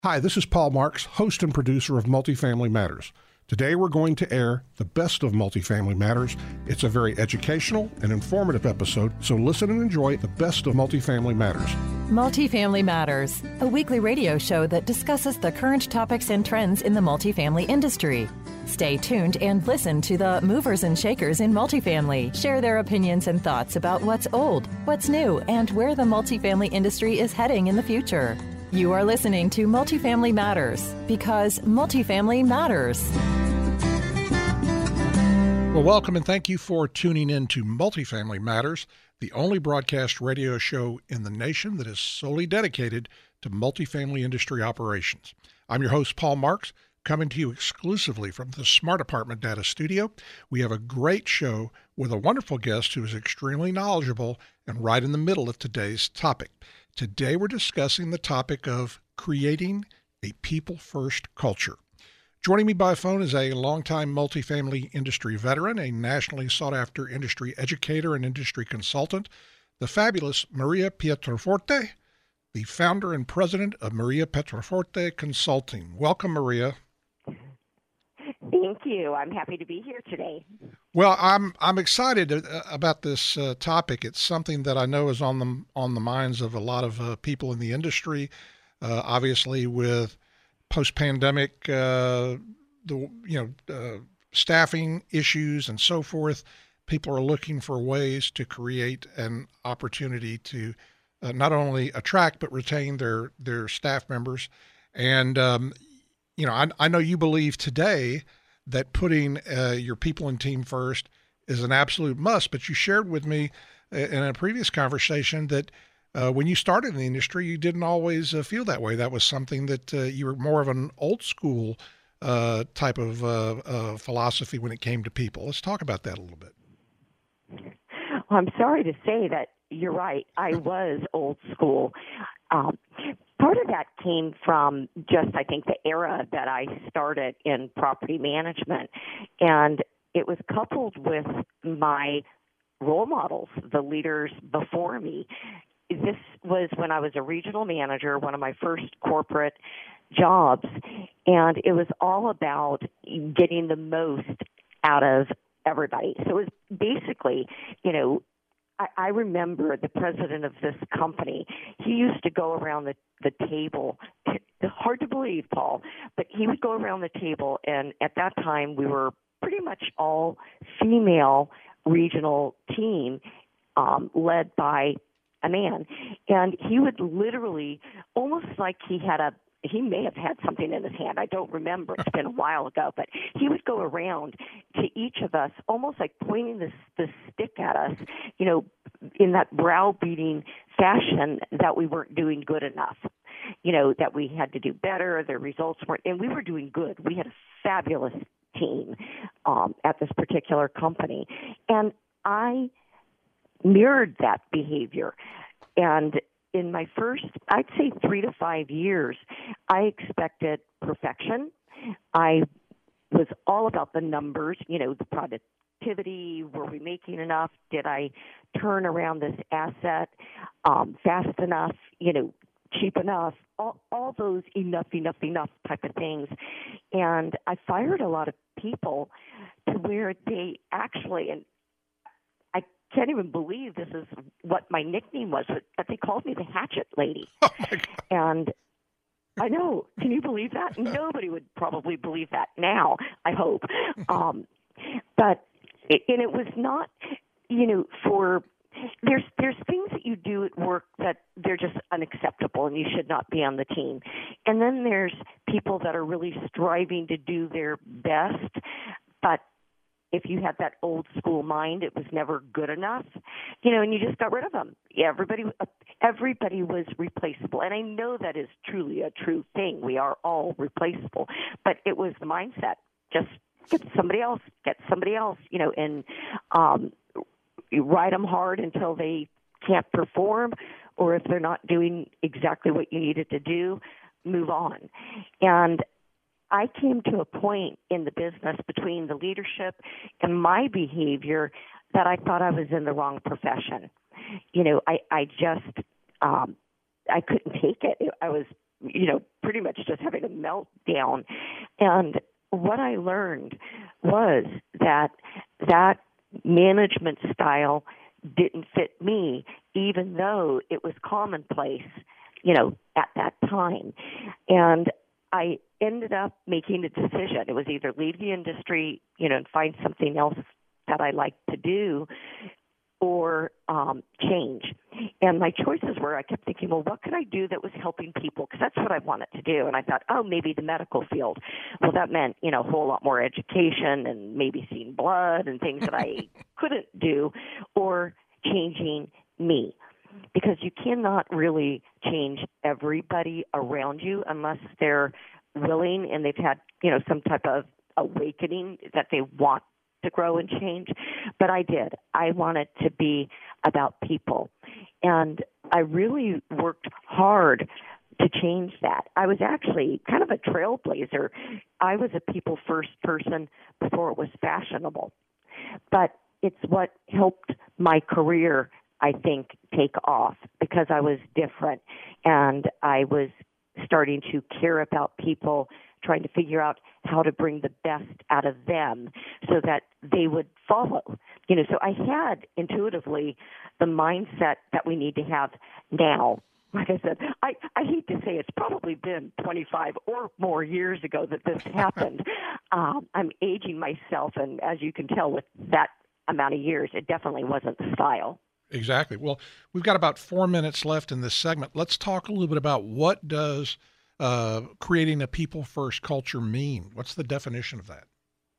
Hi, this is Paul Marks, host and producer of Multifamily Matters. Today we're going to air the best of Multifamily Matters. It's a very educational and informative episode, so listen and enjoy the best of Multifamily Matters. Multifamily Matters, a weekly radio show that discusses the current topics and trends in the multifamily industry. Stay tuned and listen to the movers and shakers in multifamily share their opinions and thoughts about what's old, what's new, and where the multifamily industry is heading in the future. You are listening to Multifamily Matters because multifamily matters. Well, welcome and thank you for tuning in to Multifamily Matters, the only broadcast radio show in the nation that is solely dedicated to multifamily industry operations. I'm your host, Paul Marks, coming to you exclusively from the Smart Apartment Data Studio. We have a great show with a wonderful guest who is extremely knowledgeable and right in the middle of today's topic. Today we're discussing the topic of creating a people-first culture. Joining me by phone is a longtime multifamily industry veteran, a nationally sought-after industry educator and industry consultant, the fabulous Maria Pietroforte, the founder and president of Maria Pietroforte Consulting. Welcome, Maria. Thank you. I'm happy to be here today. Well, I'm excited about this topic. It's something that I know is on the minds of a lot of people in the industry. Obviously, with post-pandemic, staffing issues and so forth, people are looking for ways to create an opportunity to not only attract but retain their staff members. And I know you believe today that putting your people and team first is an absolute must, but you shared with me in a previous conversation that when you started in the industry, you didn't always feel that way. That was something that you were more of an old school type of philosophy when it came to people. Let's talk about that a little bit. Well, I'm sorry to say that you're right. I was old school. Part of that came from just, I think, the era that I started in property management. And it was coupled with my role models, the leaders before me. This was when I was a regional manager, one of my first corporate jobs. And it was all about getting the most out of everybody. So it was basically, I remember the president of this company. He used to go around the table. Hard to believe, Paul, but he would go around the table, and at that time we were pretty much all female regional team led by a man. And he would literally, almost like he may have had something in his hand. I don't remember. It's been a while ago. But he would go around to each of us, almost like pointing the stick at us, in that browbeating fashion that we weren't doing good enough, that we had to do better, the results weren't. And we were doing good. We had a fabulous team at this particular company. And I mirrored that behavior. And in my first, I'd say 3 to 5 years, I expected perfection. I was all about the numbers, the productivity. Were we making enough? Did I turn around this asset fast enough, cheap enough? All those enough type of things. And I fired a lot of people to where they actually, and I can't even believe this is what my nickname was, but they called me the Hatchet Lady. Oh my God. And I know, can you believe that? Nobody would probably believe that now, I hope. But it was not, there's things that you do at work that they're just unacceptable and you should not be on the team. And then there's people that are really striving to do their best, but if you had that old school mind, it was never good enough, and you just got rid of them. Everybody was replaceable. And I know that is truly a true thing. We are all replaceable. But it was the mindset. Just get somebody else, and you ride them hard until they can't perform, or if they're not doing exactly what you needed to do, move on. And I came to a point in the business between the leadership and my behavior that I thought I was in the wrong profession. I couldn't take it. I was pretty much just having a meltdown. And what I learned was that management style didn't fit me, even though it was commonplace, at that time. And I ended up making a decision. It was either leave the industry, and find something else that I like to do, or change. And my choices were, I kept thinking, well, what could I do that was helping people? Because that's what I wanted to do. And I thought, maybe the medical field. Well, that meant, a whole lot more education and maybe seeing blood and things that I couldn't do, or changing me. Because you cannot really change everybody around you unless they're willing and they've had, some type of awakening that they want to grow and change. But I did. I wanted to be about people. And I really worked hard to change that. I was actually kind of a trailblazer. I was a people first person before it was fashionable. But it's what helped my career, I think, take off, because I was different and I was starting to care about people, trying to figure out how to bring the best out of them so that they would follow. So I had intuitively the mindset that we need to have now. Like I said, I hate to say it's probably been 25 or more years ago that this happened. I'm aging myself, and as you can tell with that amount of years, it definitely wasn't the style. Exactly. Well, we've got about 4 minutes left in this segment. Let's talk a little bit about what does creating a people-first culture mean? What's the definition of that?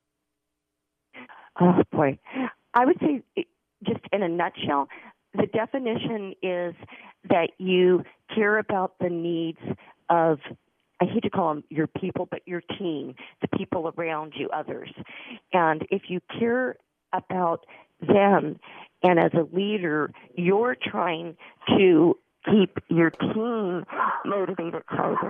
Oh, boy. I would say, just in a nutshell, the definition is that you care about the needs of, I hate to call them your people, but your team, the people around you, others. And if you care about them, and as a leader, you're trying to keep your team motivated.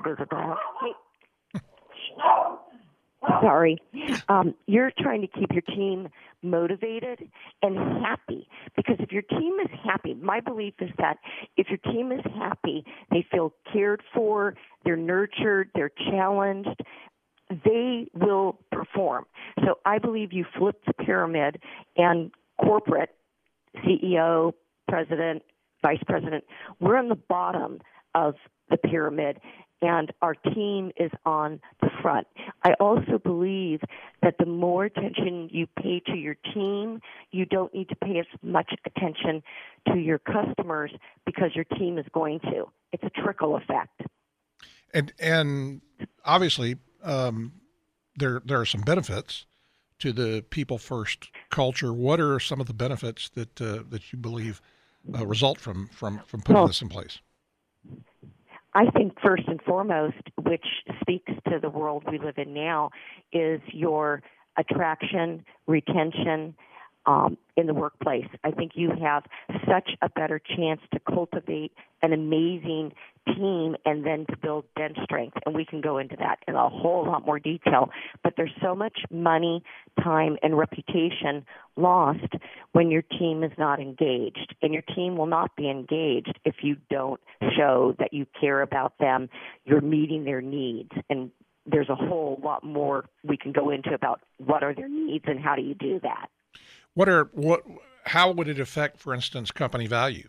Sorry. You're trying to keep your team motivated and happy, because if your team is happy, my belief is that if your team is happy, they feel cared for, they're nurtured, they're challenged, they will perform. So I believe you flip the pyramid, and corporate, CEO, president, vice president, we're on the bottom of the pyramid, and our team is on the front. I also believe that the more attention you pay to your team, you don't need to pay as much attention to your customers, because your team is going to. It's a trickle effect. And obviously, there are some benefits to the people first culture. What are some of the benefits that you believe result from putting this in place? I think first and foremost, which speaks to the world we live in now, is your attraction, retention in the workplace. I think you have such a better chance to cultivate an amazing team and then to build bench strength. And we can go into that in a whole lot more detail. But there's so much money, time, and reputation lost when your team is not engaged. And your team will not be engaged if you don't show that you care about them, you're meeting their needs. And there's a whole lot more we can go into about what are their needs and how do you do that. How would it affect, for instance, company value?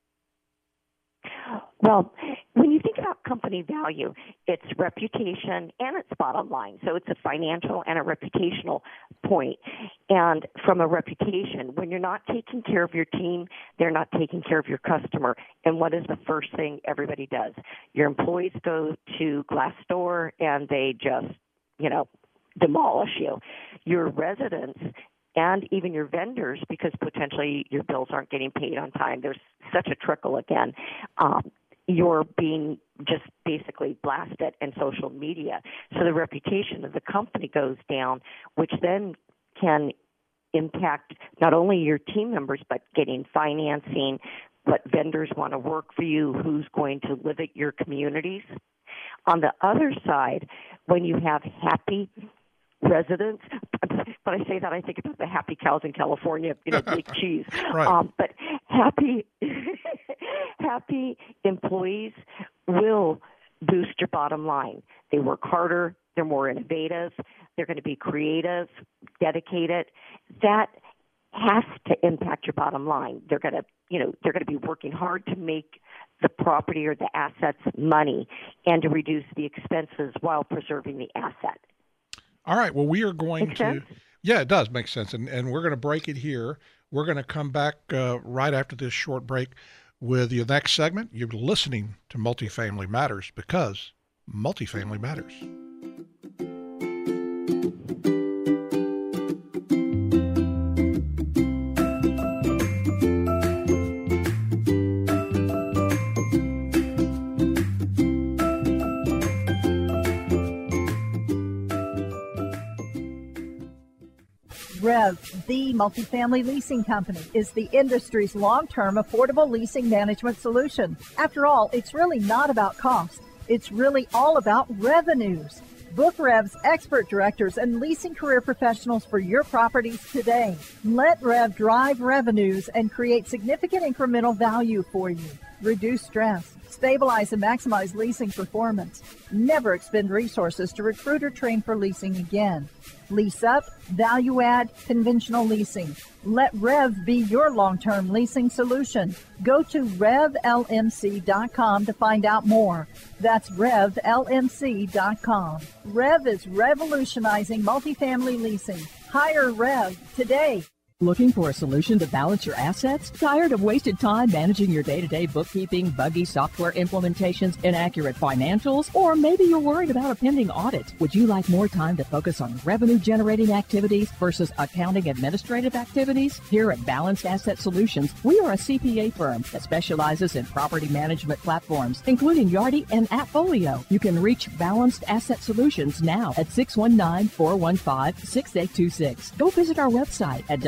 Well, when you think about company value, it's reputation and it's bottom line. So it's a financial and a reputational point. And from a reputation, when you're not taking care of your team, they're not taking care of your customer. And what is the first thing everybody does? Your employees go to Glassdoor and they just, demolish you. Your residents and even your vendors, because potentially your bills aren't getting paid on time. There's such a trickle again. You're being just basically blasted in social media. So the reputation of the company goes down, which then can impact not only your team members, but getting financing, what vendors want to work for you, who's going to live at your communities. On the other side, when you have happy residents, when I say that, I think about the happy cows in California, big cheese. Right. But happy employees will boost your bottom line. They work harder. They're more innovative. They're going to be creative, dedicated. That has to impact your bottom line. They're going to be working hard to make the property or the assets money and to reduce the expenses while preserving the asset. All right. Well, we are going Make to. sense? Yeah, it does make sense. And we're going to break it here. We're going to come back right after this short break with the next segment. You're listening to Multifamily Matters because multifamily matters. Rev, the multifamily leasing company, is the industry's long-term affordable leasing management solution. After all, it's really not about cost. It's really all about revenues. Book Rev's expert directors and leasing career professionals for your properties today. Let Rev drive revenues and create significant incremental value for you. Reduce stress. Stabilize and maximize leasing performance. Never expend resources to recruit or train for leasing again. Lease up, value add, conventional leasing. Let Rev be your long-term leasing solution. Go to RevLMC.com to find out more. That's RevLMC.com. Rev is revolutionizing multifamily leasing. Hire Rev today. Looking for a solution to balance your assets? Tired of wasted time managing your day-to-day bookkeeping, buggy software implementations, inaccurate financials? Or maybe you're worried about a pending audit. Would you like more time to focus on revenue-generating activities versus accounting administrative activities? Here at Balanced Asset Solutions, we are a CPA firm that specializes in property management platforms, including Yardi and Appfolio. You can reach Balanced Asset Solutions now at 619-415-6826. Go visit our website at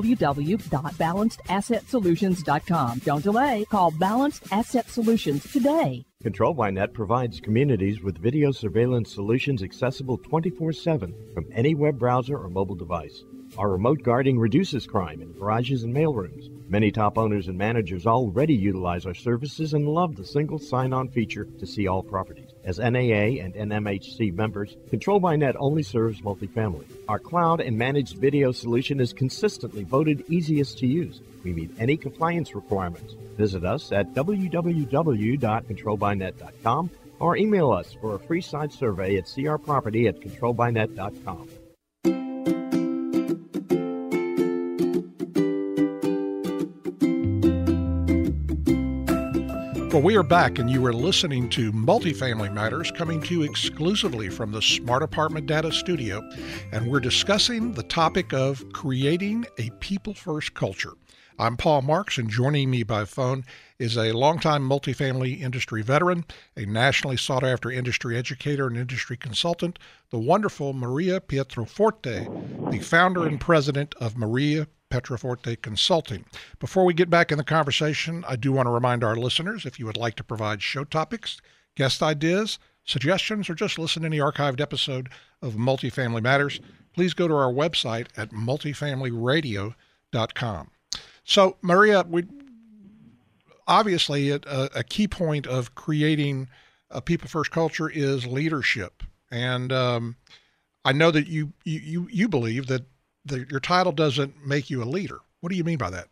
www.balancedasset.solutions.com. Don't delay. Call Balanced Asset Solutions today. Control by Net provides communities with video surveillance solutions accessible 24/7 from any web browser or mobile device. Our remote guarding reduces crime in garages and mailrooms. Many top owners and managers already utilize our services and love the single sign-on feature to see all properties. As NAA and NMHC members, Control by Net only serves multifamily. Our cloud and managed video solution is consistently voted easiest to use. We meet any compliance requirements. Visit us at www.controlbynet.com or email us for a free site survey at crproperty@controlbynet.com. Well, we are back, and you are listening to Multifamily Matters, coming to you exclusively from the Smart Apartment Data Studio, and we're discussing the topic of creating a people-first culture. I'm Paul Marks, and joining me by phone is a longtime multifamily industry veteran, a nationally sought-after industry educator and industry consultant, the wonderful Maria Pietroforte, the founder and president of Maria Pietroforte Consulting. Before we get back in the conversation, I do want to remind our listeners, if you would like to provide show topics, guest ideas, suggestions, or just listen to any archived episode of Multifamily Matters, please go to our website at multifamilyradio.com. So, Maria, obviously a key point of creating a people-first culture is leadership. And I know that you believe that your title doesn't make you a leader. What do you mean by that?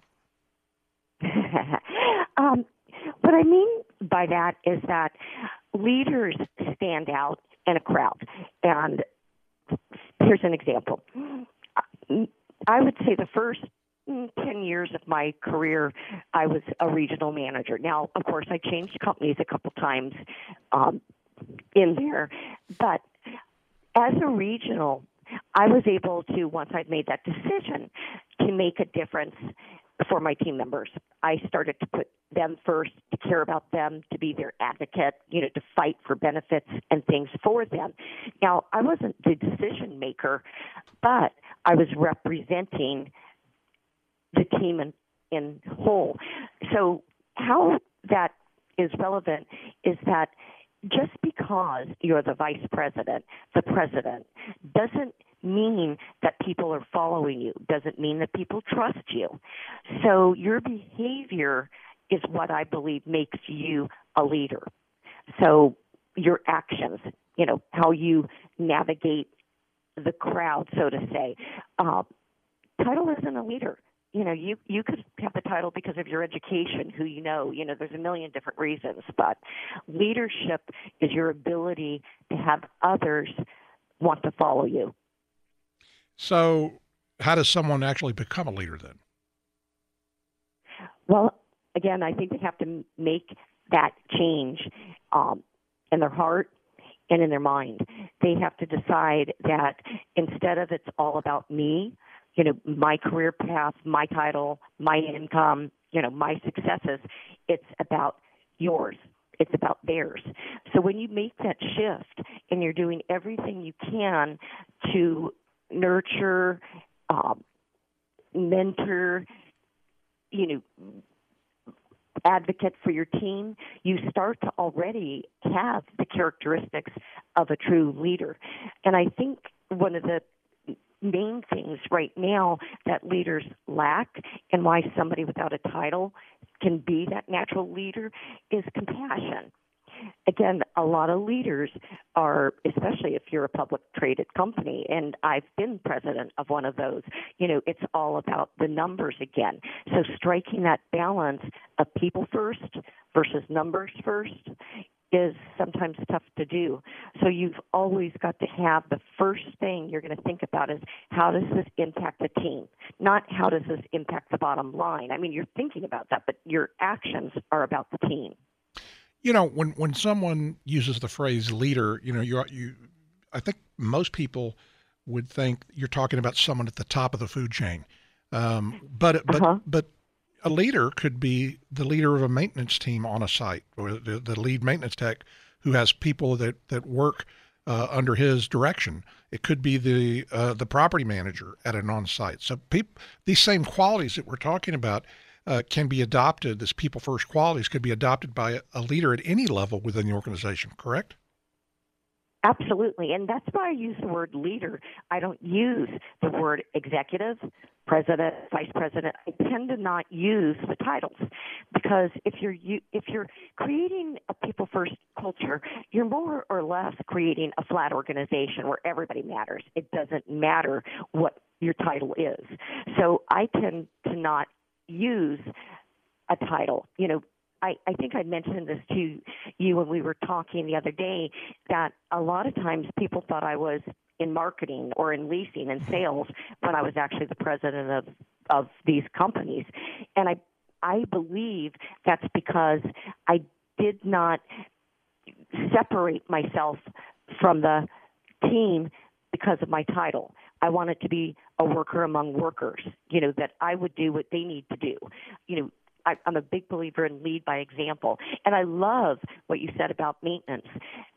What I mean by that is that leaders stand out in a crowd. And here's an example. I would say the first 10 years of my career, I was a regional manager. Now, of course, I changed companies a couple times in there. But as a regional, I was able to, once I'd made that decision, to make a difference for my team members. I started to put them first, to care about them, to be their advocate, to fight for benefits and things for them. Now, I wasn't the decision maker, but I was representing the team in whole. So how that is relevant is that just because you're the vice president, the president, doesn't mean that people are following you, doesn't mean that people trust you. So your behavior is what I believe makes you a leader. So your actions, how you navigate the crowd, so to say. Title isn't a leader. You could have the title because of your education, who there's a million different reasons, but leadership is your ability to have others want to follow you. So how does someone actually become a leader then? Well, again, I think they have to make that change in their heart and in their mind. They have to decide that instead of it's all about me, my career path, my title, my income, my successes, it's about yours. It's about theirs. So when you make that shift and you're doing everything you can to nurture, mentor, advocate for your team, you start to already have the characteristics of a true leader. And I think one of the main things right now that leaders lack and why somebody without a title can be that natural leader is compassion. Again, a lot of leaders are, especially if you're a public traded company, and I've been president of one of those, it's all about the numbers again. So striking that balance of people first versus numbers first is sometimes tough to do. So you've always got to have the first thing you're going to think about is how does this impact the team, not how does this impact the bottom line. I mean, you're thinking about that, but your actions are about the team. When someone uses the phrase leader, I think most people would think you're talking about someone at the top of the food chain. But a leader could be the leader of a maintenance team on a site, or the lead maintenance tech who has people that work under his direction. It could be the property manager at an on-site. So these same qualities that we're talking about can be adopted, this people first qualities could be adopted by a leader at any level within the organization, correct? Absolutely. And that's why I use the word leader. I don't use the word executive, president, vice president. I tend to not use the titles because if you're creating a people first culture, you're more or less creating a flat organization where everybody matters. It doesn't matter what your title is. So I tend to not use a title. I think I mentioned this to you when we were talking the other day, that a lot of times people thought I was in marketing or in leasing and sales when I was actually the president of these companies. And I believe that's because I did not separate myself from the team because of my title. I wanted to be a worker among workers, that I would do what they need to do. I'm a big believer in lead by example. And I love what you said about maintenance.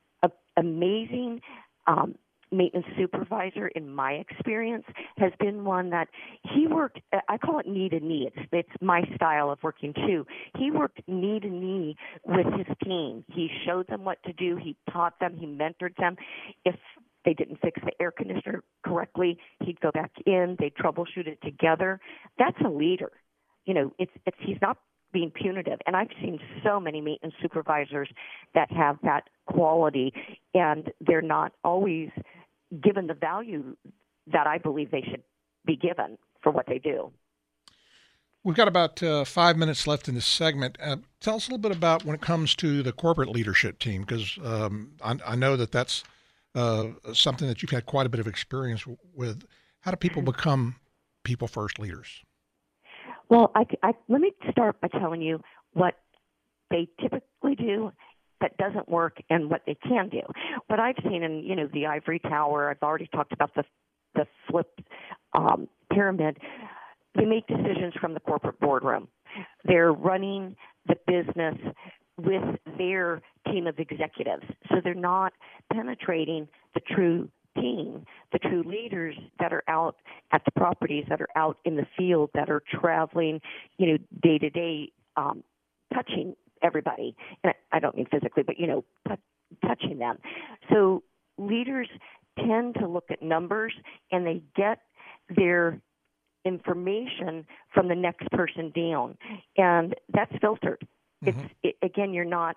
Amazing maintenance supervisor, in my experience, has been one that he worked, I call it knee to knee. It's my style of working too. He worked knee to knee with his team. He showed them what to do. He taught them. He mentored them. If they didn't fix the air conditioner correctly, he'd go back in. They'd troubleshoot it together. That's a leader. He's not being punitive. And I've seen so many maintenance supervisors that have that quality, and they're not always given the value that I believe they should be given for what they do. We've got about 5 minutes left in this segment. Tell us a little bit about when it comes to the corporate leadership team, because I know that's something that you've had quite a bit of experience with. How do people become people first leaders? Well, let me start by telling you what they typically do that doesn't work and what they can do. What I've seen in, the ivory tower, I've already talked about the flipped pyramid. They make decisions from the corporate boardroom. They're running the business with their team of executives. So they're not penetrating the true team, the true leaders that are out at the properties, that are out in the field, that are traveling, day to day, touching everybody. And I don't mean physically, but, touching them. So leaders tend to look at numbers, and they get their information from the next person down. And that's filtered. Again, you're not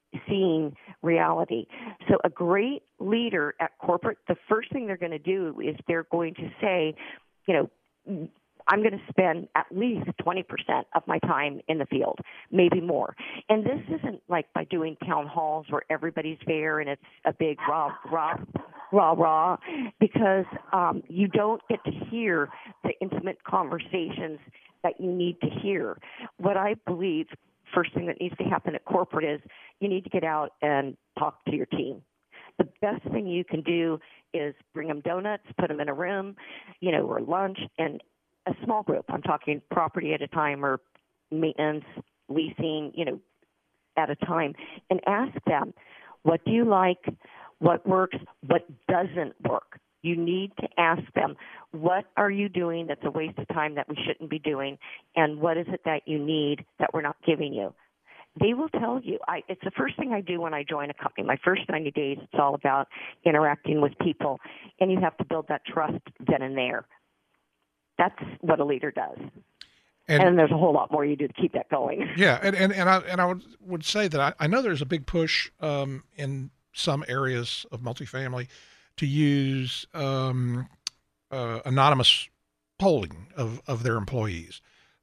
seeing reality. So a great leader at corporate, the first thing they're going to do is they're going to say, I'm going to spend at least 20% of my time in the field, maybe more. And this isn't like by doing town halls where everybody's there and it's a big rah, because you don't get to hear the intimate conversations that you need to hear. What I believe first thing that needs to happen at corporate is you need to get out and talk to your team. The best thing you can do is bring them donuts, put them in a room, or lunch, and a small group. I'm talking property at a time or maintenance, leasing, at a time, and ask them, what do you like, what works, what doesn't work? You need to ask them, what are you doing that's a waste of time that we shouldn't be doing, and what is it that you need that we're not giving you? They will tell you. It's the first thing I do when I join a company. My first 90 days, it's all about interacting with people, and you have to build that trust then and there. That's what a leader does. And there's a whole lot more you do to keep that going. Yeah, and I would say that I know there's a big push in some areas of multifamily to use anonymous polling of their employees,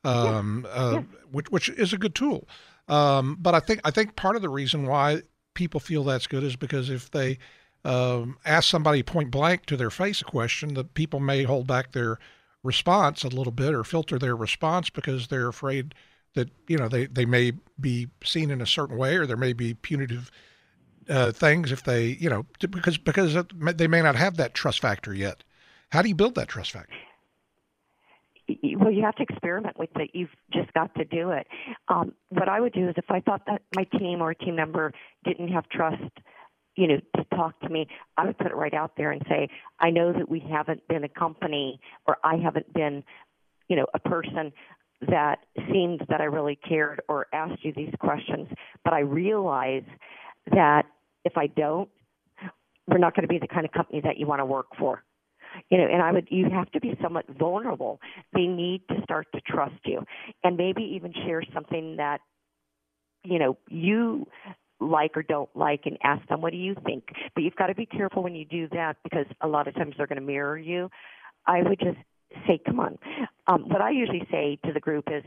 which is a good tool. But I think part of the reason why people feel that's good is because if they ask somebody point blank to their face a question, the people may hold back their response a little bit or filter their response because they're afraid that they may be seen in a certain way, or there may be punitive things if they because they may not have that trust factor yet. How do you build that trust factor? Well, you have to experiment with it. You've just got to do it. What I would do is if I thought that my team or a team member didn't have trust, to talk to me, I would put it right out there and say, I know that we haven't been a company, or I haven't been, a person that seemed that I really cared or asked you these questions, but I realize that if I don't, we're not going to be the kind of company that you want to work for. And you have to be somewhat vulnerable. They need to start to trust you, and maybe even share something that, you like or don't like, and ask them, what do you think? But you've got to be careful when you do that, because a lot of times they're going to mirror you. I would just say, come on. What I usually say to the group is,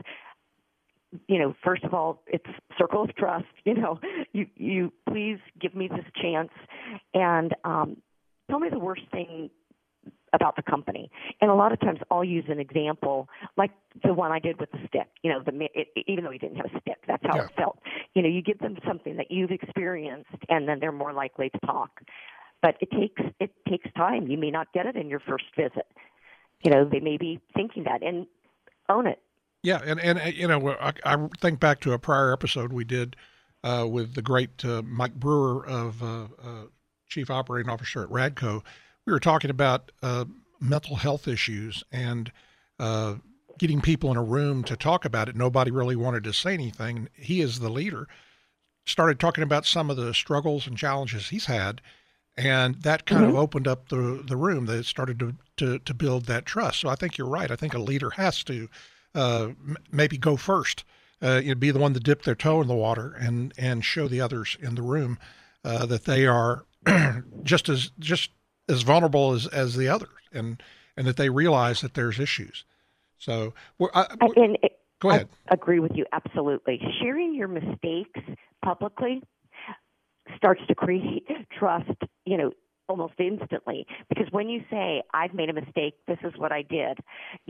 first of all, it's circle of trust. You please give me this chance, and tell me the worst thing about the company. And a lot of times I'll use an example like the one I did with the stick, even though he didn't have a stick, that's how it felt. You give them something that you've experienced, and then they're more likely to talk. But it takes time. You may not get it in your first visit. They may be thinking that, and own it. Yeah. And I think back to a prior episode we did with the great Mike Brewer of Chief Operating Officer at Radco. We were talking about mental health issues and getting people in a room to talk about it. Nobody really wanted to say anything. He, as the leader, started talking about some of the struggles and challenges he's had, and that kind of opened up the room. That started to build that trust. So I think you're right. I think a leader has to maybe go first, be the one to dip their toe in the water and show the others in the room that they are just as vulnerable as the others, and that they realize that there's issues. So go ahead. I agree with you absolutely. Sharing your mistakes publicly starts to create trust, almost instantly. Because when you say, I've made a mistake, this is what I did,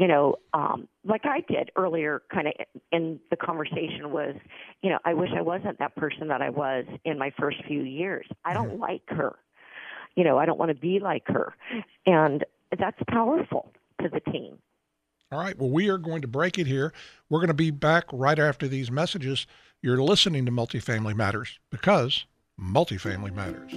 like I did earlier kind of in the conversation was, I wish I wasn't that person that I was in my first few years. I don't like her. I don't want to be like her. And that's powerful to the team. All right. Well, we are going to break it here. We're going to be back right after these messages. You're listening to Multifamily Matters, because multifamily matters.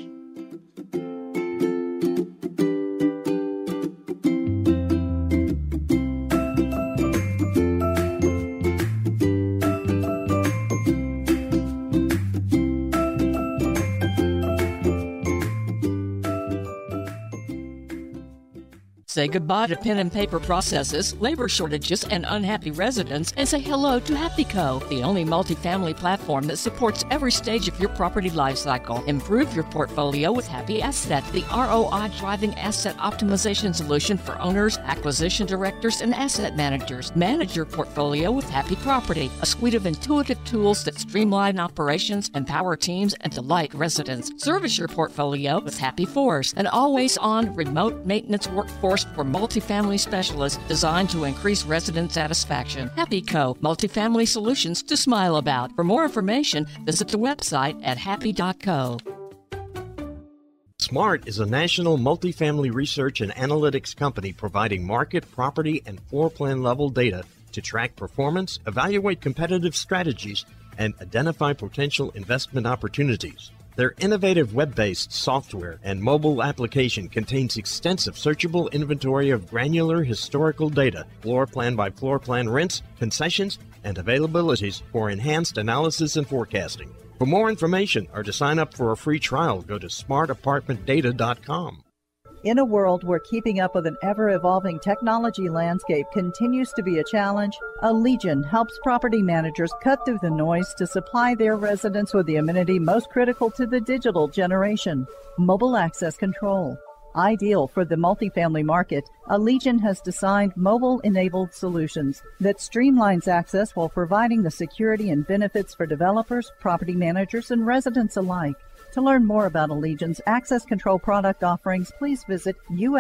Say goodbye to pen and paper processes, labor shortages, and unhappy residents, and say hello to HappyCo, the only multifamily platform that supports every stage of your property lifecycle. Improve your portfolio with Happy Asset, the ROI-driving asset optimization solution for owners, acquisition directors, and asset managers. Manage your portfolio with Happy Property, a suite of intuitive tools that streamline operations, empower teams, and delight residents. Service your portfolio with Happy Force, an always-on remote maintenance workforce for multifamily specialists designed to increase resident satisfaction. HappyCo, multifamily solutions to smile about. For more information, visit the website at happy.co. SMART is a national multifamily research and analytics company providing market, property, and floor plan level data to track performance, evaluate competitive strategies, and identify potential investment opportunities. Their innovative web-based software and mobile application contains extensive searchable inventory of granular historical data, floor plan by floor plan rents, concessions, and availabilities for enhanced analysis and forecasting. For more information or to sign up for a free trial, go to smartapartmentdata.com. In a world where keeping up with an ever-evolving technology landscape continues to be a challenge, Allegion helps property managers cut through the noise to supply their residents with the amenity most critical to the digital generation, mobile access control. Ideal for the multifamily market, Allegion has designed mobile-enabled solutions that streamlines access while providing the security and benefits for developers, property managers, and residents alike. To learn more about Allegion's access control product offerings, please visit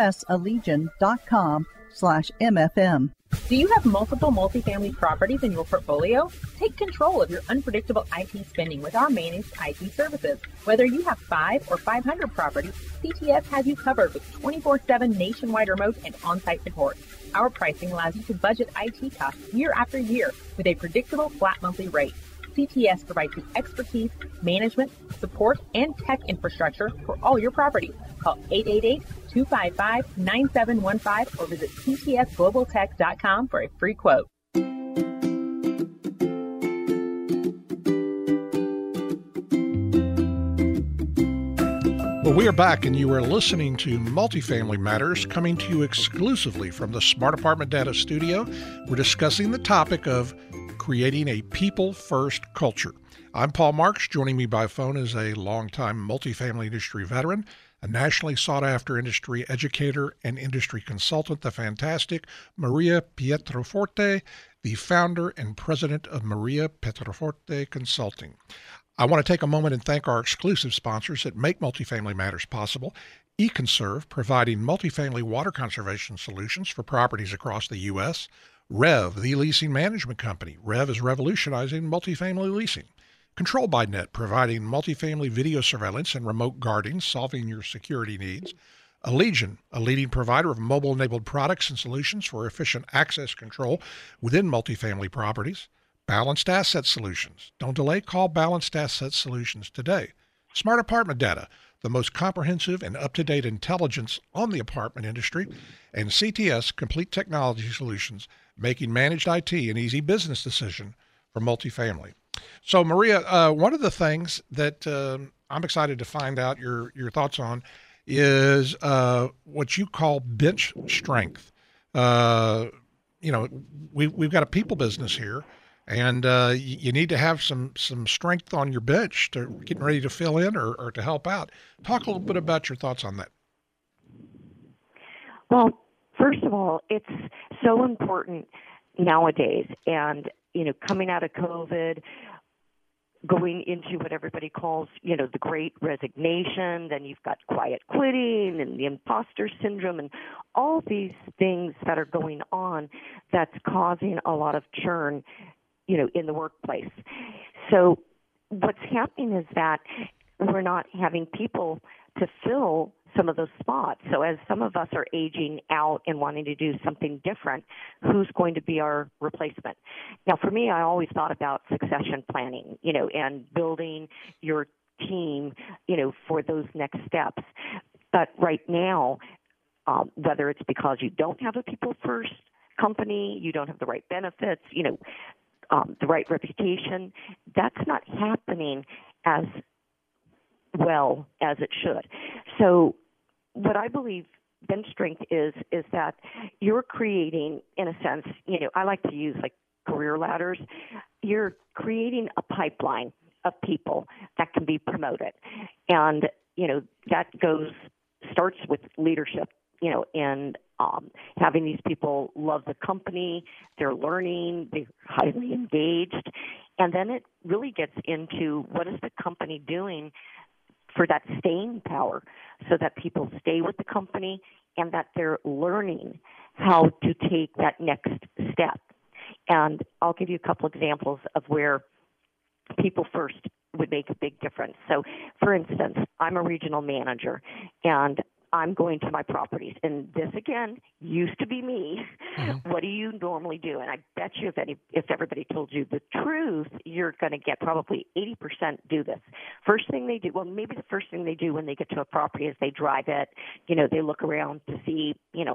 usallegion.com/MFM. Do you have multiple multifamily properties in your portfolio? Take control of your unpredictable IT spending with our managed IT services. Whether you have 5 or 500 properties, CTS has you covered with 24/7 nationwide remote and on-site support. Our pricing allows you to budget IT costs year after year with a predictable flat monthly rate. CTS provides you expertise, management, support, and tech infrastructure for all your properties. Call 888-255-9715 or visit ctsglobaltech.com for a free quote. Well, we are back, and you are listening to Multifamily Matters, coming to you exclusively from the Smart Apartment Data Studio. We're discussing the topic of creating a people-first culture. I'm Paul Marks. Joining me by phone is a longtime multifamily industry veteran, a nationally sought-after industry educator and industry consultant, the fantastic Maria Pietroforte, the founder and president of Maria Pietroforte Consulting. I want to take a moment and thank our exclusive sponsors that make Multifamily Matters possible. eConserve, providing multifamily water conservation solutions for properties across the U.S., Rev, the leasing management company. Rev is revolutionizing multifamily leasing. Control by Net, providing multifamily video surveillance and remote guarding, solving your security needs. Allegion, a leading provider of mobile-enabled products and solutions for efficient access control within multifamily properties. Balanced Asset Solutions. Don't delay, call Balanced Asset Solutions today. Smart Apartment Data, the most comprehensive and up-to-date intelligence on the apartment industry. And CTS, Complete Technology Solutions, making managed IT an easy business decision for multifamily. So, Maria, one of the things that I'm excited to find out your thoughts on is what you call bench strength. We've got a people business here, and you need to have some strength on your bench to getting ready to fill in or to help out. Talk a little bit about your thoughts on that. Well, first of all, it's so important nowadays, and coming out of COVID, going into what everybody calls, the great resignation, then you've got quiet quitting and the imposter syndrome and all these things that are going on that's causing a lot of churn, in the workplace. So what's happening is that we're not having people to fill some of those spots. So as some of us are aging out and wanting to do something different, who's going to be our replacement? Now, for me, I always thought about succession planning, and building your team, for those next steps. But right now, whether it's because you don't have a people-first company, you don't have the right benefits, the right reputation, that's not happening as well as it should. So what I believe bench strength is that you're creating, in a sense, I like to use like career ladders. You're creating a pipeline of people that can be promoted. And, that starts with leadership, and having these people love the company, they're learning, they're highly engaged. And then it really gets into what is the company doing for that staying power so that people stay with the company and that they're learning how to take that next step. And I'll give you a couple examples of where people first would make a big difference. So, for instance, I'm a regional manager, and I'm going to my properties. And this, again, used to be me. Mm-hmm. What do you normally do? And I bet you if everybody told you the truth, you're going to get probably 80% do this. First thing they do, well, maybe the first thing they do when they get to a property is they drive it. They look around to see,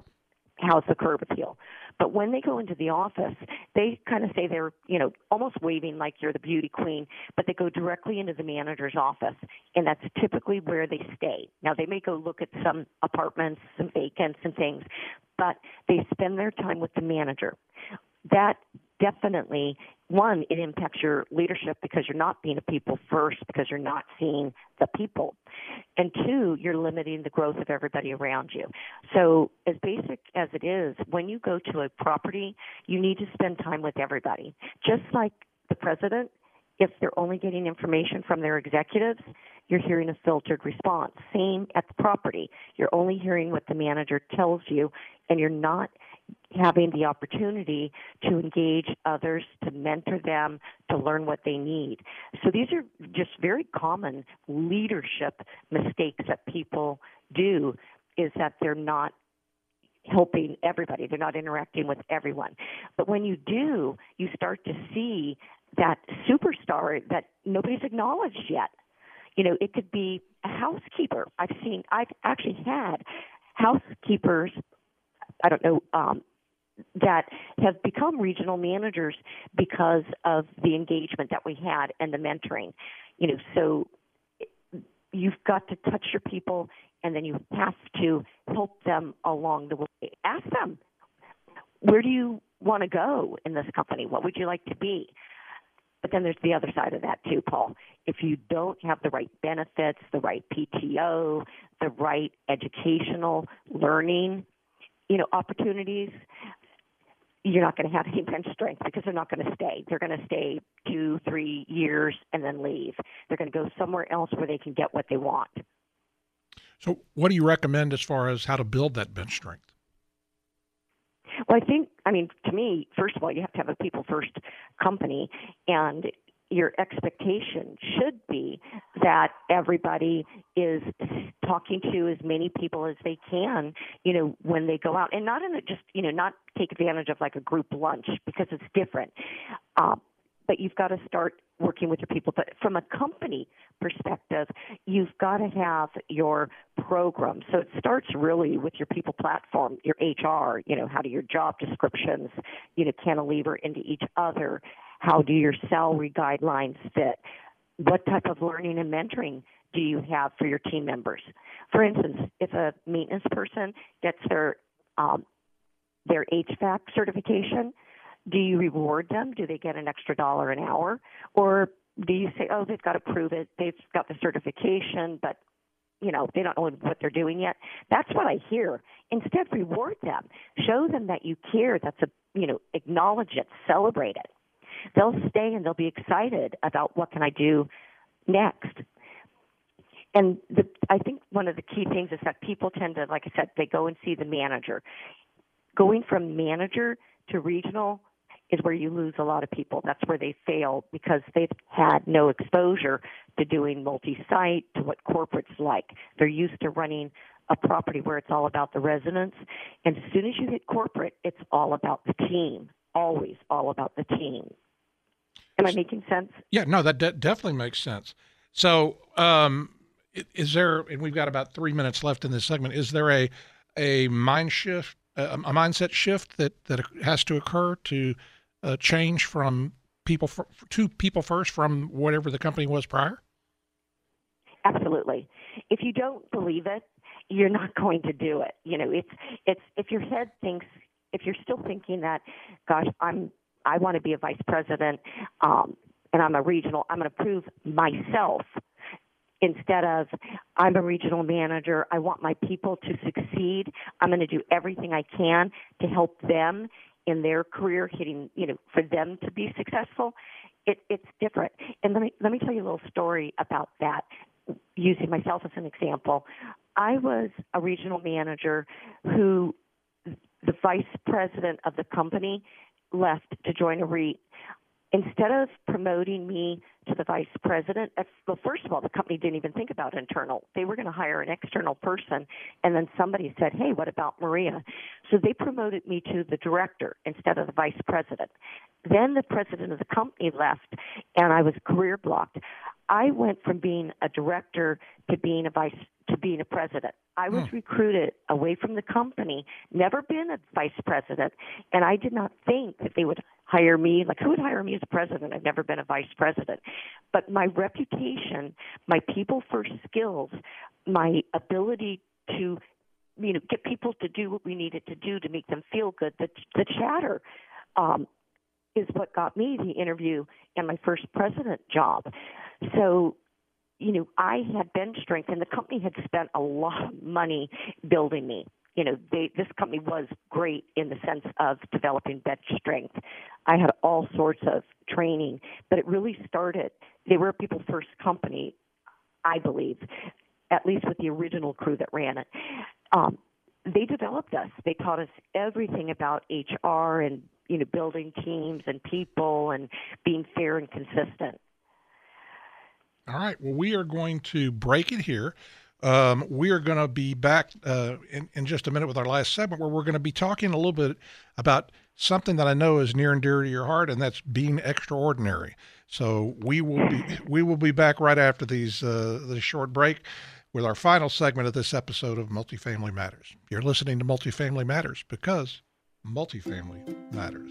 how's the curb appeal. But when they go into the office, they kind of say they're, almost waving like you're the beauty queen, but they go directly into the manager's office, and that's typically where they stay. Now, they may go look at some apartments, some vacants and things, but they spend their time with the manager. That definitely, one, it impacts your leadership because you're not being a people first, because you're not seeing the people. And two, you're limiting the growth of everybody around you. So as basic as it is, when you go to a property, you need to spend time with everybody. Just like the president, if they're only getting information from their executives, you're hearing a filtered response. Same at the property. You're only hearing what the manager tells you, and you're not having the opportunity to engage others, to mentor them, to learn what they need. So these are just very common leadership mistakes that people do, is that they're not helping everybody. They're not interacting with everyone. But when you do, you start to see that superstar that nobody's acknowledged yet. It could be a housekeeper. I've actually had housekeepers, I don't know, that have become regional managers because of the engagement that we had and the mentoring. So you've got to touch your people, and then you have to help them along the way. Ask them, where do you want to go in this company? What would you like to be? But then there's the other side of that too, Paul. If you don't have the right benefits, the right PTO, the right educational learning, opportunities, you're not going to have any bench strength because they're not going to stay. They're going to stay 2-3 years and then leave. They're going to go somewhere else where they can get what they want. So what do you recommend as far as how to build that bench strength? Well, to me, first of all, you have to have a people-first company, and your expectation should be that everybody is talking to as many people as they can, when they go out, and not not take advantage of like a group lunch, because it's different. But you've got to start working with your people. But from a company perspective, you've got to have your program. So it starts really with your people platform, your HR, how do your job descriptions, cantilever into each other? How do your salary guidelines fit? What type of learning and mentoring do you have for your team members? For instance, if a maintenance person gets their HVAC certification, do you reward them? Do they get an extra $1 an hour? Or do you say, oh, they've got to prove it, they've got the certification, but they don't know what they're doing yet? That's what I hear. Instead, reward them. Show them that you care. That's acknowledge it, celebrate it. They'll stay and they'll be excited about what can I do next. And I think one of the key things is that people tend to, like I said, they go and see the manager. Going from manager to regional is where you lose a lot of people. That's where they fail because they've had no exposure to doing multi-site, to what corporate's like. They're used to running a property where it's all about the residents. And as soon as you hit corporate, it's all about the team, always all about the team. Am I making sense? Yeah, no, that definitely makes sense. So is there, and we've got about 3 minutes left in this segment, is there a mindset shift that has to occur to change from people to people first from whatever the company was prior? Absolutely. If you don't believe it, you're not going to do it. It's if your head thinks, if you're still thinking that, gosh, I want to be a vice president, and I'm a regional, I'm going to prove myself, instead of I'm a regional manager, I want my people to succeed, I'm going to do everything I can to help them in their career, for them to be successful. It's different. And let me tell you a little story about that, using myself as an example. I was a regional manager who the vice president of the company left to join a REIT. Instead of promoting me to the vice president, first of all, the company didn't even think about internal. They were going to hire an external person, and then somebody said, hey, what about Maria? So they promoted me to the director instead of the vice president. Then the president of the company left, and I was career blocked. I went from being a director to being a president. I was recruited away from the company, never been a vice president, and I did not think that they would hire me. Like, who would hire me as a president? I've never been a vice president. But my reputation, my people-first skills, my ability to, get people to do what we needed to do to make them feel good, the chatter is what got me the interview and my first president job. So, I had bench strength, and the company had spent a lot of money building me. This company was great in the sense of developing bench strength. I had all sorts of training, but it really started, they were a people-first company, I believe, at least with the original crew that ran it. They developed us. They taught us everything about HR and, building teams and people and being fair and consistent. All right. Well, we are going to break it here. We are going to be back in just a minute with our last segment, where we're going to be talking a little bit about something that I know is near and dear to your heart, and that's being extraordinary. So we will be back right after this short break with our final segment of this episode of Multifamily Matters. You're listening to Multifamily Matters because multifamily matters.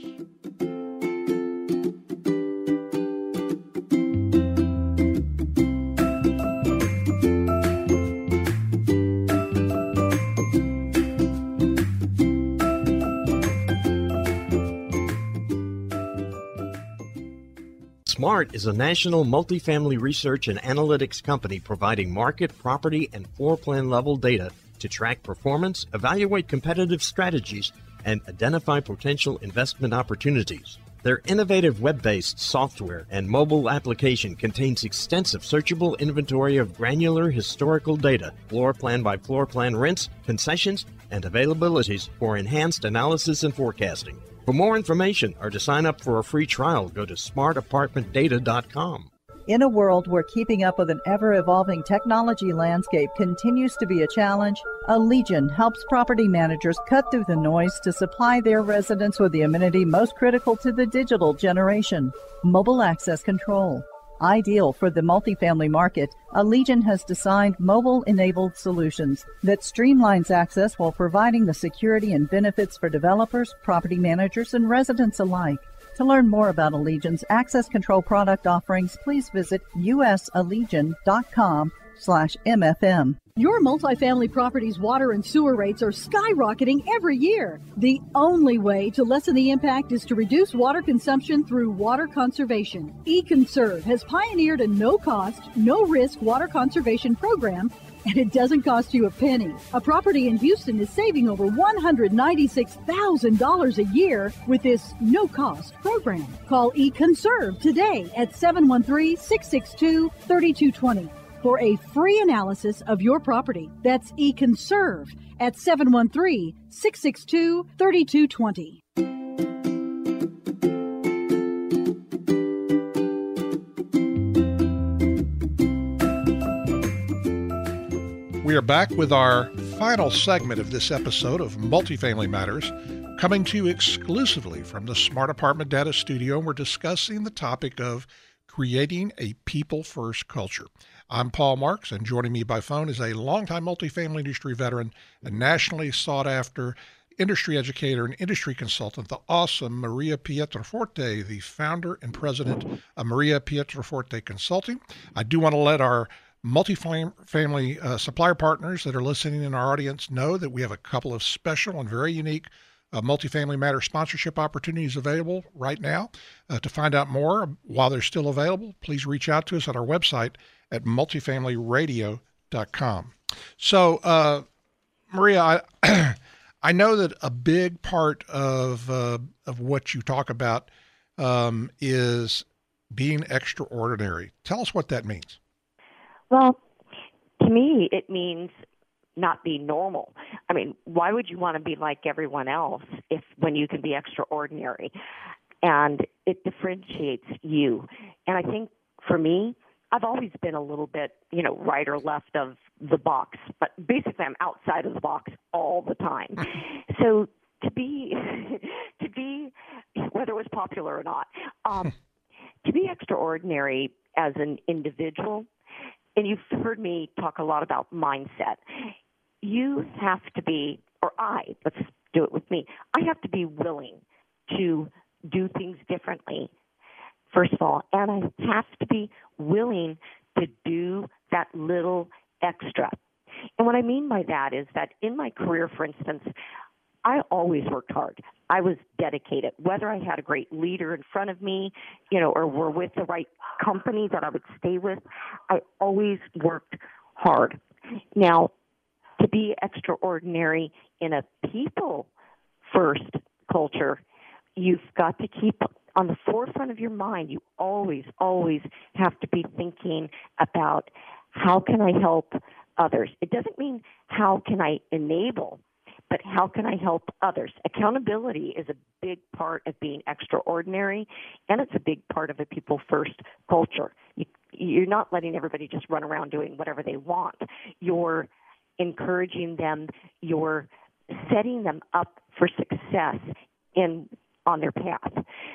SMART is a national multifamily research and analytics company providing market, property, and floor plan level data to track performance, evaluate competitive strategies, and identify potential investment opportunities. Their innovative web-based software and mobile application contains extensive searchable inventory of granular historical data, floor plan by floor plan rents, concessions, and availabilities for enhanced analysis and forecasting. For more information or to sign up for a free trial, go to smartapartmentdata.com. In a world where keeping up with an ever-evolving technology landscape continues to be a challenge, Allegion helps property managers cut through the noise to supply their residents with the amenity most critical to the digital generation: mobile access control. Ideal for the multifamily market, Allegion has designed mobile-enabled solutions that streamlines access while providing the security and benefits for developers, property managers, and residents alike. To learn more about Allegion's access control product offerings, please visit usallegion.com/MFM. Your multifamily property's water and sewer rates are skyrocketing every year. The only way to lessen the impact is to reduce water consumption through water conservation. eConserve has pioneered a no-cost, no-risk water conservation program, and it doesn't cost you a penny. A property in Houston is saving over $196,000 a year with this no-cost program. Call eConserve today at 713-662-3220. for a free analysis of your property. That's eConserve at 713-662-3220. We are back with our final segment of this episode of Multifamily Matters, coming to you exclusively from the Smart Apartment Data Studio. We're discussing the topic of creating a people-first culture. I'm Paul Marks, and joining me by phone is a longtime multifamily industry veteran, a nationally sought-after industry educator and industry consultant, the awesome Maria Pietroforte, the founder and president of Maria Pietroforte Consulting. I do want to let our Multifamily supplier partners that are listening in our audience know that we have a couple of special and very unique Multifamily Matter sponsorship opportunities available right now. To find out more while they're still available, please reach out to us at our website at multifamilyradio.com. So, Maria, I know that a big part of what you talk about is being extraordinary. Tell us what that means. Well, to me, it means not be normal. I mean, why would you want to be like everyone else when you can be extraordinary? And it differentiates you. And I think for me, I've always been a little bit, right or left of the box, but basically I'm outside of the box all the time. So to be, whether it was popular or not, to be extraordinary as an individual, and you've heard me talk a lot about mindset, you have to be, let's do it with me, I have to be willing to do things differently, first of all, and I have to be willing to do that little extra. And what I mean by that is that in my career, for instance, I always worked hard. I was dedicated, whether I had a great leader in front of me, or were with the right company that I would stay with. I always worked hard. Now, to be extraordinary in a people-first culture, you've got to keep on the forefront of your mind. You always, always have to be thinking about how can I help others. It doesn't mean how can I enable, but how can I help others? Accountability is a big part of being extraordinary, and it's a big part of a people-first culture. You're not letting everybody just run around doing whatever they want. You're encouraging them. You're setting them up for success on their path.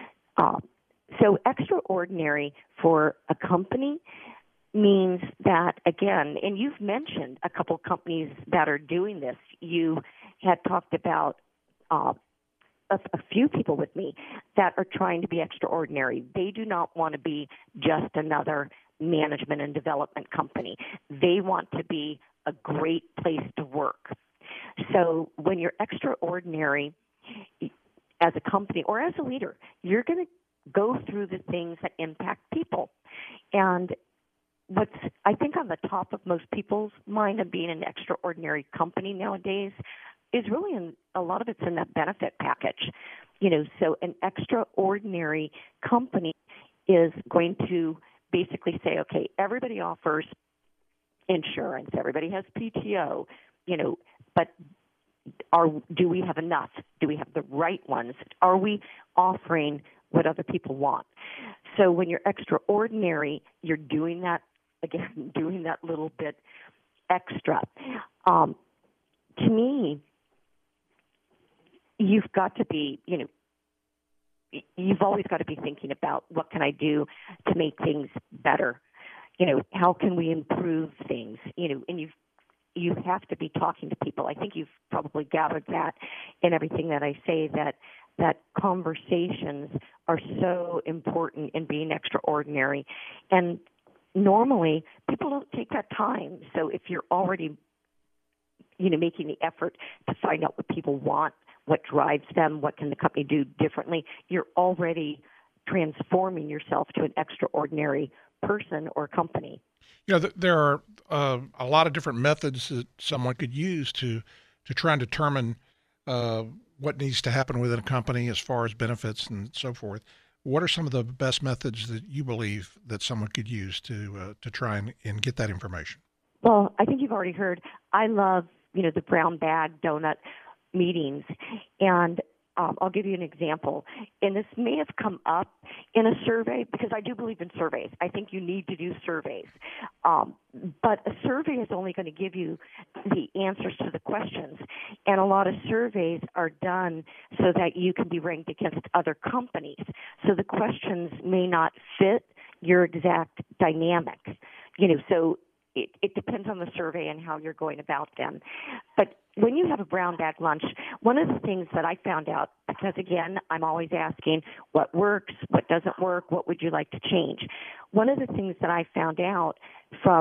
So extraordinary for a company means that, again, and you've mentioned a couple companies that are doing this. You had talked about a few people with me that are trying to be extraordinary. They do not want to be just another management and development company. They want to be a great place to work. So when you're extraordinary as a company or as a leader, you're going to go through the things that impact people. And what's, I think, on the top of most people's mind of being an extraordinary company nowadays is really a lot of it's in that benefit package. So an extraordinary company is going to basically say, okay, everybody offers insurance, everybody has PTO, but do we have enough? Do we have the right ones? Are we offering what other people want? So when you're extraordinary, you're doing that, again, doing that little bit extra. To me, you've got to be, you've always got to be thinking about what can I do to make things better? How can we improve things? And you have to be talking to people. I think you've probably gathered that in everything that I say, that conversations are so important in being extraordinary. And normally, people don't take that time. So if you're already, making the effort to find out what people want, what drives them, what can the company do differently, you're already transforming yourself to an extraordinary person or company. There are a lot of different methods that someone could use to try and determine what needs to happen within a company as far as benefits and so forth. What are some of the best methods that you believe that someone could use to try and get that information? Well, I think you've already heard. I love, the brown bag donut meetings, and I'll give you an example. And this may have come up in a survey because I do believe in surveys. I think you need to do surveys. But a survey is only going to give you the answers to the questions. And a lot of surveys are done so that you can be ranked against other companies. So the questions may not fit your exact dynamic. So it depends on the survey and how you're going about them. But when you have a brown bag lunch, one of the things that I found out, because again, I'm always asking what works, what doesn't work, what would you like to change? One of the things that I found out from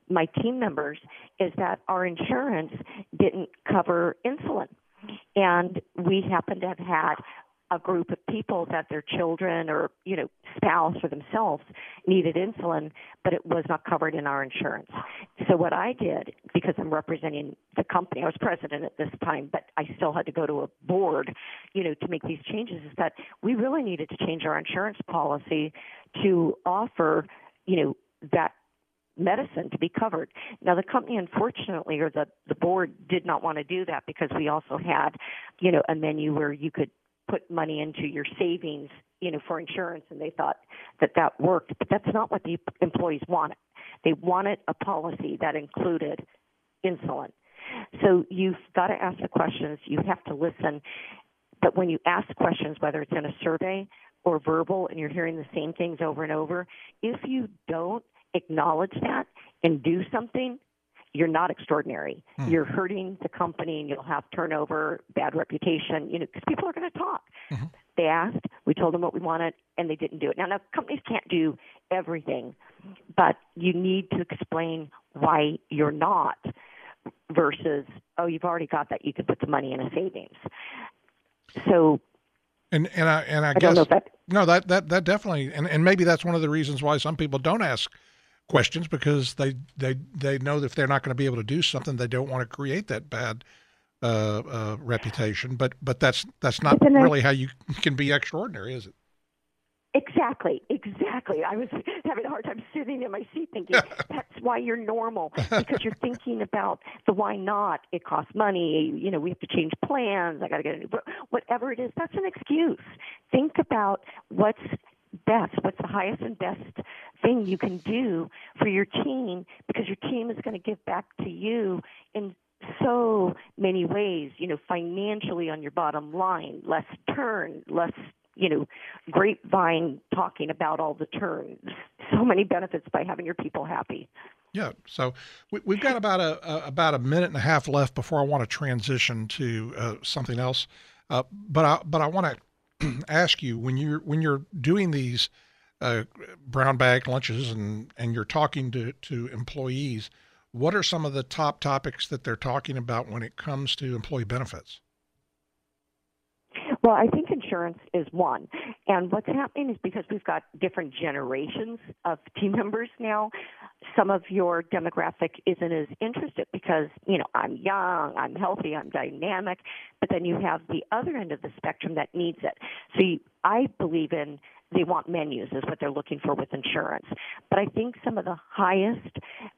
my team members is that our insurance didn't cover insulin. And we happened to have had a group of people that their children or, spouse or themselves needed insulin, but it was not covered in our insurance. So what I did, because I'm representing the company, I was president at this time, but I still had to go to a board, to make these changes, is that we really needed to change our insurance policy to offer, that medicine to be covered. Now, the company, unfortunately, or the board did not want to do that because we also had, a menu where you could put money into your savings, for insurance, and they thought that worked. But that's not what the employees wanted. They wanted a policy that included insulin. So you've got to ask the questions. You have to listen. But when you ask questions, whether it's in a survey or verbal, and you're hearing the same things over and over, if you don't acknowledge that and do something, you're not extraordinary. You're hurting the company, and you'll have turnover, bad reputation, because people are going to talk. They asked, we told them what we wanted, and they didn't do it. Now, companies can't do everything, but you need to explain why you're not versus, oh, you've already got that. You could put the money in a savings. So, and I guess, that definitely, and maybe that's one of the reasons why some people don't ask questions, because they know that if they're not going to be able to do something, they don't want to create that bad reputation. But that's not really how you can be extraordinary, is it? Exactly. I was having a hard time sitting in my seat thinking that's why you're normal, because you're thinking about the why not. It costs money. We have to change plans. I got to get a new, whatever it is. That's an excuse. Think about what's best, what's the highest and best thing you can do for your team, because your team is going to give back to you in so many ways, financially on your bottom line, less turn, less, grapevine talking about all the turns, so many benefits by having your people happy. Yeah. So we've got about a minute and a half left before I want to transition to something else. But I want to ask you, when you're doing these brown bag lunches and you're talking to employees, what are some of the top topics that they're talking about when it comes to employee benefits? Well, I think insurance is one. And what's happening is because we've got different generations of team members now, some of your demographic isn't as interested because, I'm young, I'm healthy, I'm dynamic, but then you have the other end of the spectrum that needs it. So I believe in they want menus is what they're looking for with insurance. But I think some of the highest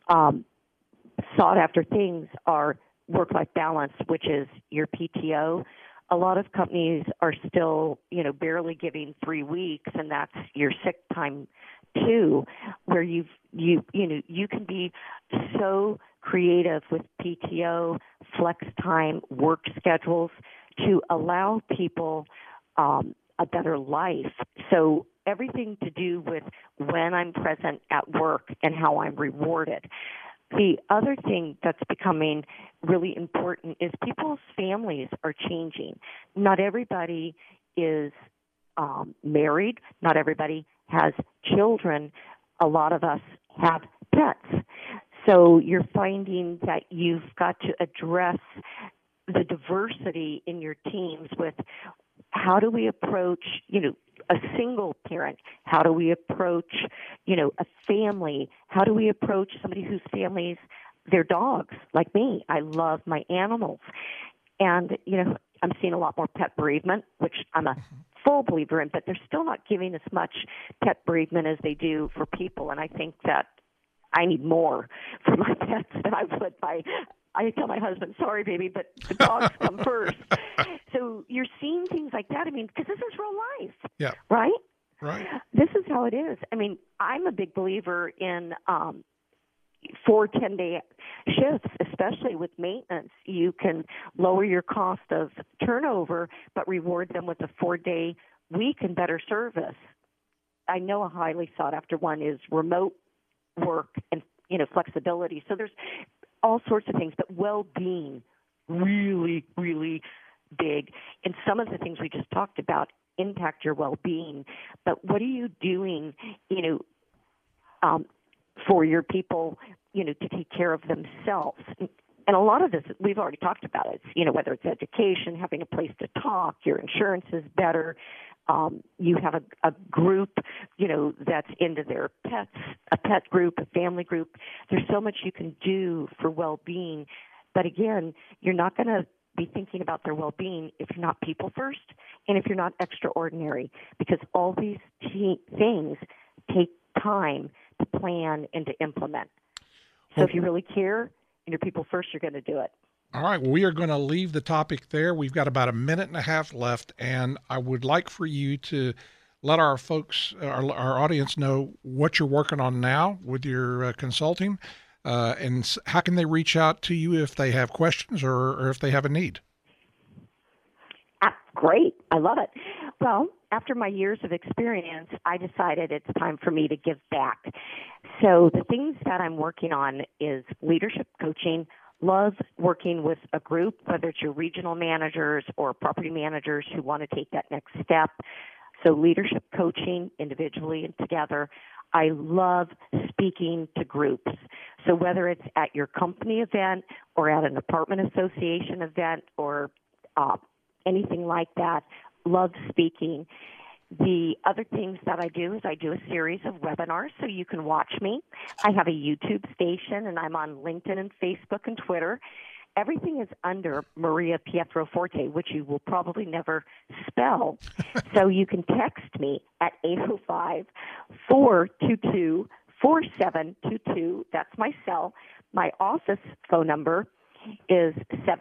sought after things are work-life balance, which is your PTO. A lot of companies are still, barely giving 3 weeks, and that's your sick time too, where you can be so creative with PTO, flex time, work schedules to allow people a better life. So everything to do with when I'm present at work and how I'm rewarded. The other thing that's becoming really important is people's families are changing. Not everybody is married. Not everybody has children. A lot of us have pets. So you're finding that you've got to address the diversity in your teams with how do we approach, a single parent? How do we approach, a family? How do we approach somebody whose families, they're dogs like me? I love my animals. And, I'm seeing a lot more pet bereavement, which I'm a full believer in, but they're still not giving as much pet bereavement as they do for people. And I think that I need more for my pets than I would I tell my husband, sorry, baby, but the dogs come first. So you're seeing things like that. Because this is real life. Yeah. Right? Right. This is how it is. I'm a big believer in 4 10-day shifts, especially with maintenance. You can lower your cost of turnover, but reward them with a 4-day week and better service. I know a highly sought-after one is remote work and, flexibility. So there's all sorts of things, but well-being, really, really big. And some of the things we just talked about impact your well-being. But what are you doing, for your people to take care of themselves. And a lot of this, we've already talked about it. It's, whether it's education, having a place to talk, your insurance is better. You have a group, that's into their pets, a pet group, a family group. There's so much you can do for well-being. But again, you're not going to be thinking about their well-being if you're not people first and if you're not extraordinary, because all these things take time to plan and to implement. So if you really care and you're people first, you're going to do it. All right. Well, we are going to leave the topic there. We've got about a minute and a half left, and I would like for you to let our folks, our audience know what you're working on now with your consulting, and how can they reach out to you if they have questions or if they have a need? Great. I love it. Well, after my years of experience, I decided it's time for me to give back. So the things that I'm working on is leadership coaching. Love working with a group, whether it's your regional managers or property managers who want to take that next step. So leadership coaching individually and together. I love speaking to groups. So whether it's at your company event or at an apartment association event or anything like that, love speaking. The other things that I do is I do a series of webinars so you can watch me. I have a YouTube station, and I'm on LinkedIn and Facebook and Twitter. Everything is under Maria Pietroforte, which you will probably never spell. So you can text me at 805-422-4722. That's my cell. My office phone number is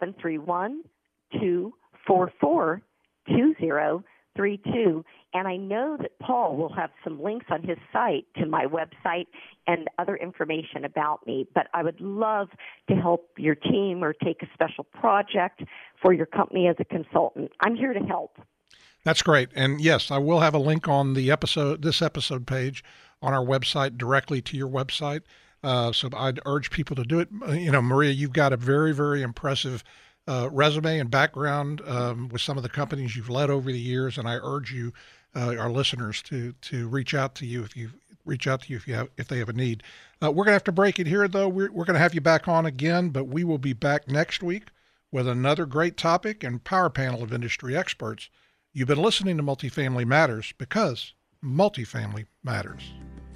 731-244-2032. And I know that Paul will have some links on his site to my website and other information about me. But I would love to help your team or take a special project for your company as a consultant. I'm here to help. That's great. And yes, I will have a link on this episode page on our website directly to your website. So I'd urge people to do it. Maria, you've got a very, very impressive resume and background with some of the companies you've led over the years, and I urge you, our listeners, to reach out to you if they have a need. We're going to have to break it here, though. We're going to have you back on again, but we will be back next week with another great topic and power panel of industry experts. You've been listening to Multifamily Matters because multifamily matters.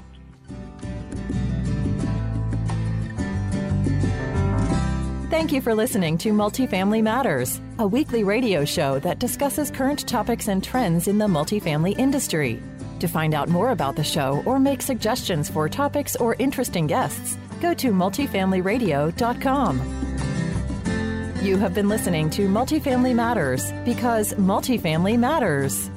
Thank you for listening to Multifamily Matters, a weekly radio show that discusses current topics and trends in the multifamily industry. To find out more about the show or make suggestions for topics or interesting guests, go to multifamilyradio.com. You have been listening to Multifamily Matters because multifamily matters.